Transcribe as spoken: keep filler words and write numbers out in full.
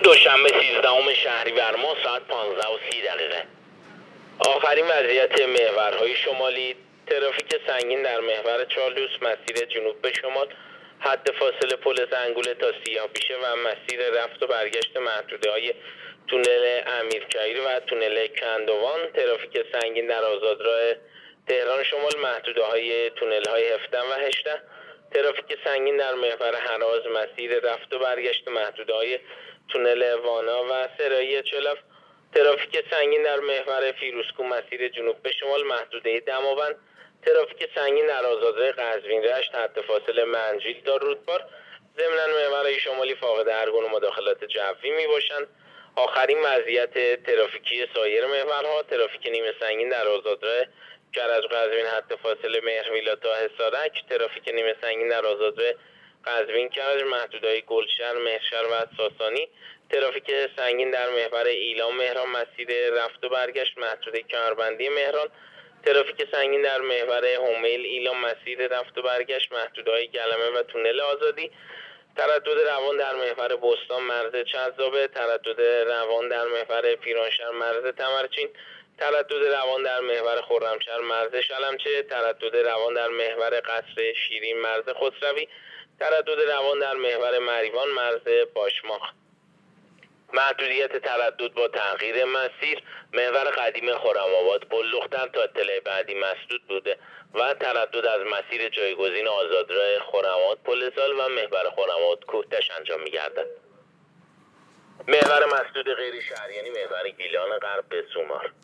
دوشنبه سیزدهم شهریور ماه ساعت پانزده و سی دقیقه. آخرین وضعیت محورهای شمالی: ترافیک سنگین در محور چارلوس مسیر جنوب به شمال، حد فاصله پل زنگوله تا سیاه‌پیشه و مسیر رفت و برگشت محدوده‌های تونل امیرکبیر و تونل کندوان. ترافیک سنگین در آزادراه تهران شمال، محدوده‌های تونل‌های هفده و هجده. ترافیک سنگین در محور هراز، مسیر رفت و برگشت محدوده‌های تونل وانا و سرایی چلف. ترافیک سنگین در محور فیروزکوه مسیر جنوب به شمال، محدوده دماوند. ترافیک سنگین در آزادراه قزوین رشت، حد فاصله منجیل تا رودبار. ضمناً محورهای شمالی فاقد هر گونه مداخلات جوی می باشند. آخرین وضعیت ترافیکی سایر محورها: ترافیک نیمه سنگین در آزادراه کرج قزوین، حد فاصله مهرویلا تا حصارک. ترافیک نیمه سنگین در آزادراه قزوین کرج، محدوده‌های گلشن، مهرشهر و ساسانی. ترافیک سنگین در محور ایلام مهران، مسیر رفت و برگشت محدوده کمربندی مهران. ترافیک سنگین در محور همیل ایلام، مسیر رفت و برگشت محدوده‌های گلمه و تونل آزادی. تردد روان در محور بستان مرز چذابه. تردد روان در محور پیرانشهر مرز تمرچین. تردد روان در محور خرمشهر مرز شلمچه. تردد روان در محور قصر شیرین مرز خسروی. تردد روان در محور مریوان مرز باشماخ. محدودیت تردد با تغییر مسیر: محور قدیم خرم‌آباد پل لختر تا اطلاع بعدی مسدود بوده و تردد از مسیر جایگزین آزادراه خرم‌آباد پل سال و محور خرم‌آباد کوهتش انجام می‌گردد. محور مسدود غیر شهریانی: محور گیلان غرب به سومار.